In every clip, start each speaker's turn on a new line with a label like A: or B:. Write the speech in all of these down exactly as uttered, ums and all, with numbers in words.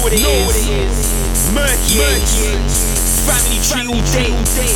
A: what it
B: know
A: is.
B: What it is.
A: Murky Ace. Family tree all day.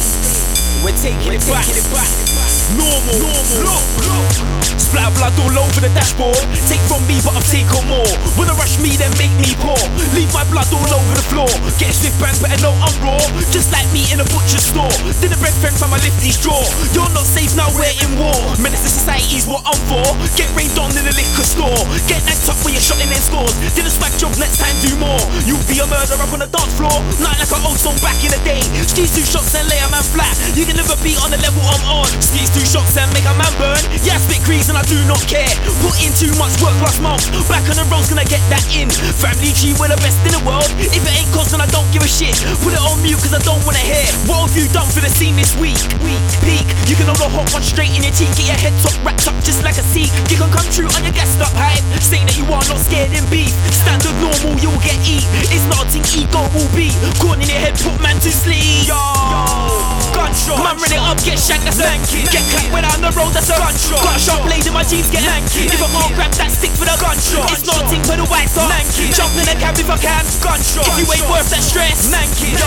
A: We're taking
B: We're
A: it back.
B: taking it back.
A: Normal.
B: Normal.
A: Look, look. Splatter blood all over the dashboard. Take from me, but I've taken more. Wanna rush me, then make me poor. Leave my blood all over the floor. Get a swift bang, better know I'm raw. Just like me in a butcher's store. Dinner bread friend from my lifty's drawer. You're not safe now, we're in war. Menace to society's what I'm for. Get rained on in the liquor store. Get nagged up when you're shot in their scores. Did a swag job, next time do more. You'll be a murderer up on the dance floor. Not like an old song back in the day. Skis two shots and lay a man flat. You can never be on the level I'm on. Skis two shots and make a man burn. Yeah, I spit grease and I do not care. Put in too much work last month. Back on the road's gonna get that in. Family tree, we're the best in the world. If it ain't constant, I don't give a shit. Put it on mute cause I don't wanna hear. What have you done for the scene this week? Week, peak. You can hold a hot one straight in your teeth. Get your head top wrapped up just like a seat. You can come true on your gassed up hype. Saying that you are not scared in beef. Standard normal, you'll get eat. It's not a thing ego will be. Corn in your head, put man to sleep. Yo, gunshot. Man, run it up, get shanked, that's lanky. Get clapped when I'm on the road, that's a gunshot. Got a sharp blade in my jeans, get lanky. If I can't grab that stick for the gunshot, it's not a thing for the white top. Jump in the cab if I can, gunshot. If you ain't worth that stress, manky. Yo,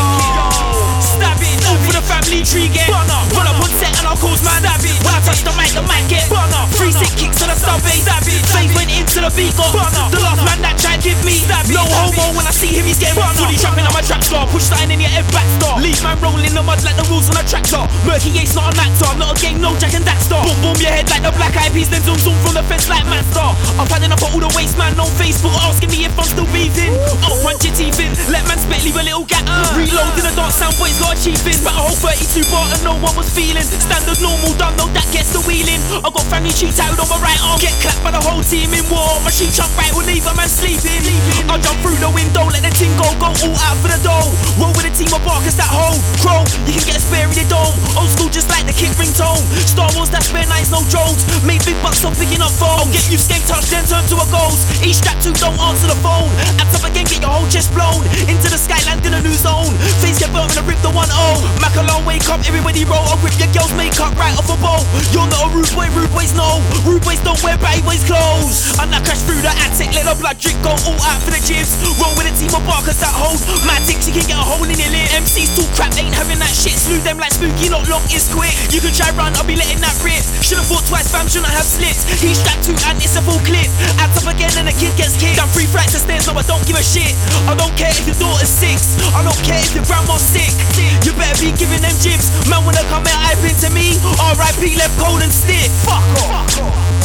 A: stab it, all for the family tree, get bun up. Run up on set and I'll cause man, stab it. When I touch the mic, the mic get bun up. Three sick kicks on the stub bass, stab it. Fave went into the beat, got bun up. The last man that tried give me, stab it. No homo when I see him, he's getting bun up. Fully jumping on my trap star, push something in your head back star. Leave man rolling the mud like the rules on a tractor. Murky Ace not an actor, not a game, no Jack and Daxter. Boom boom your head like the black eyed peas, then zoom zoom from the fence like Master. I've had enough of all the waste man on Facebook asking me if I'm still breathing. I'll punch your teeth in, let man spit, leave a little gap. Reload in the dark, sound boys got a chief in. But a whole thirty-two bar and no one was feeling. Standard normal, done, no that gets the wheeling. I got family tree tied on my right arm. Get clapped by the whole team in war. My sheet chunk right will leave a man sleeping. I'll jump through the window, let the ting go, go all out for the dough. Roll with a team of barkers that hold crow. You can get a spare in your dome. Old school just like the kick ringtone. Star Wars, that's spare nights, no drones. Made big bucks on picking up phones. Get you skank touch, then turn to a ghost. Each strap two, don't answer the phone. Act up again, get your whole chest blown. Into the sky, land in a new zone. Face get burnt when I rip the one oh. Mac alone, wake up, everybody roll. I'll rip your girl's makeup right off a bowl. You're not a rude boy, rude boys know. Rude boys don't wear baggy boys clothes. And I crash through the attic, let the blood drip, go all out for the jibs. Roll with a team of barkers that hold. Mad ticks, you can get a hole in your lid. M Cs too crap, ain't having that shit. Slew them like spooky, not long is quick. You can try run, I'll be letting that rip. Should've thought twice, fam, shouldn't have slits. He's strapped two and it's a full clip. Add up again and the kid gets kicked. Done three flights of stairs, no I don't give a shit. I don't care if your daughter's six. I don't care if your grandma's sick. You better be giving them jibs. Man wanna come and hype into me. R I P left cold and stiff. Fuck off.